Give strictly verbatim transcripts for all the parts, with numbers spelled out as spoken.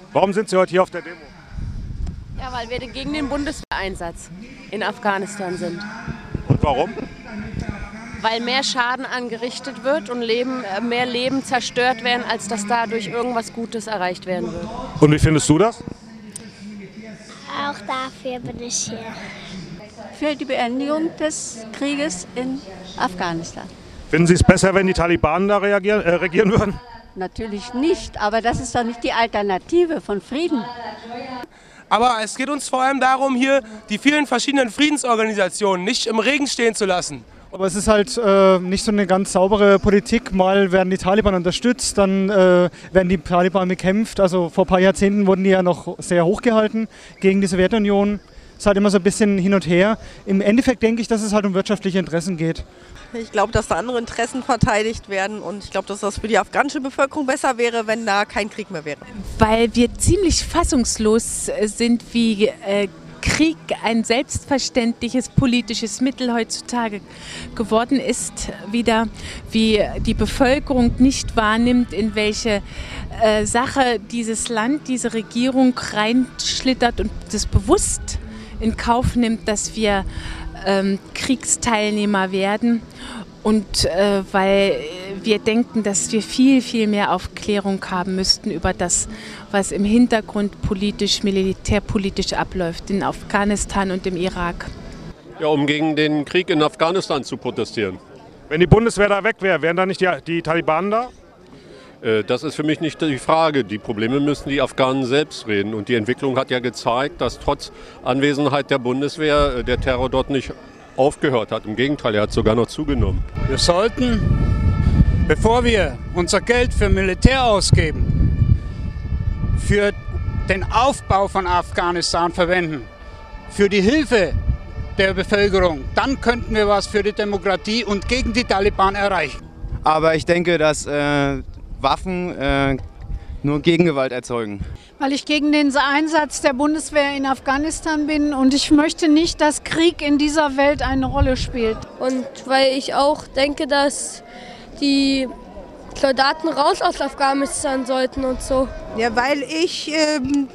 Warum sind Sie heute hier auf der Demo? Ja, weil wir gegen den Bundeswehreinsatz in Afghanistan sind. Und warum? Weil mehr Schaden angerichtet wird und Leben, mehr Leben zerstört werden, als dass dadurch irgendwas Gutes erreicht werden wird. Und wie findest du das? Auch dafür bin ich hier. Für die Beendigung des Krieges in Afghanistan. Finden Sie es besser, wenn die Talibanen da reagieren, äh, regieren würden? Natürlich nicht, aber das ist doch nicht die Alternative von Frieden. Aber es geht uns vor allem darum, hier die vielen verschiedenen Friedensorganisationen nicht im Regen stehen zu lassen. Aber es ist halt äh, nicht so eine ganz saubere Politik. Mal werden die Taliban unterstützt, dann äh, werden die Taliban bekämpft. Also vor ein paar Jahrzehnten wurden die ja noch sehr hochgehalten gegen die Sowjetunion. Es ist halt immer so ein bisschen hin und her. Im Endeffekt denke ich, dass es halt um wirtschaftliche Interessen geht. Ich glaube, dass da andere Interessen verteidigt werden und ich glaube, dass das für die afghanische Bevölkerung besser wäre, wenn da kein Krieg mehr wäre. Weil wir ziemlich fassungslos sind, wie äh, Krieg ein selbstverständliches politisches Mittel heutzutage geworden ist, wieder wie die Bevölkerung nicht wahrnimmt, in welche äh, Sache dieses Land, diese Regierung reinschlittert und das bewusst in Kauf nimmt, dass wir ähm, Kriegsteilnehmer werden. Und äh, weil wir denken, dass wir viel, viel mehr Aufklärung haben müssten über das, was im Hintergrund politisch, militärpolitisch abläuft in Afghanistan und im Irak. Ja, um gegen den Krieg in Afghanistan zu protestieren. Wenn die Bundeswehr da weg wäre, wären da nicht die, die Talibanen da? Äh, das ist für mich nicht die Frage. Die Probleme müssen die Afghanen selbst reden. Und die Entwicklung hat ja gezeigt, dass trotz Anwesenheit der Bundeswehr äh, der Terror dort nicht aufgehört hat. Im Gegenteil, er hat sogar noch zugenommen. Wir sollten, bevor wir unser Geld für Militär ausgeben, für den Aufbau von Afghanistan verwenden, für die Hilfe der Bevölkerung. Dann könnten wir was für die Demokratie und gegen die Taliban erreichen. Aber ich denke, dass äh, Waffen äh, nur Gegengewalt erzeugen. Weil ich gegen den Einsatz der Bundeswehr in Afghanistan bin und ich möchte nicht, dass Krieg in dieser Welt eine Rolle spielt. Und weil ich auch denke, dass die Soldaten raus aus Afghanistan sollten und so. Ja, weil ich, ähm,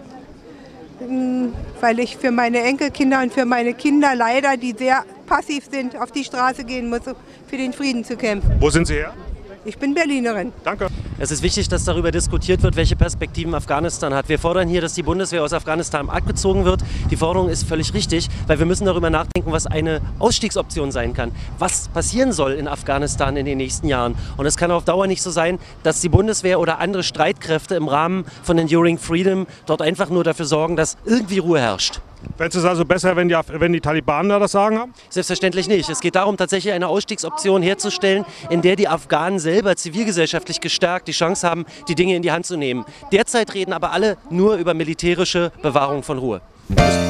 weil ich für meine Enkelkinder und für meine Kinder leider, die sehr passiv sind, auf die Straße gehen muss, für den Frieden zu kämpfen. Wo sind Sie her? Ich bin Berlinerin. Danke. Es ist wichtig, dass darüber diskutiert wird, welche Perspektiven Afghanistan hat. Wir fordern hier, dass die Bundeswehr aus Afghanistan abgezogen wird. Die Forderung ist völlig richtig, weil wir müssen darüber nachdenken, was eine Ausstiegsoption sein kann. Was passieren soll in Afghanistan in den nächsten Jahren. Und es kann auf Dauer nicht so sein, dass die Bundeswehr oder andere Streitkräfte im Rahmen von Enduring Freedom dort einfach nur dafür sorgen, dass irgendwie Ruhe herrscht. Fändest du es also besser, wenn die, wenn die Talibanen da das Sagen haben? Selbstverständlich nicht. Es geht darum, tatsächlich eine Ausstiegsoption herzustellen, in der die Afghanen selber zivilgesellschaftlich gestärkt die Chance haben, die Dinge in die Hand zu nehmen. Derzeit reden aber alle nur über militärische Bewahrung von Ruhe.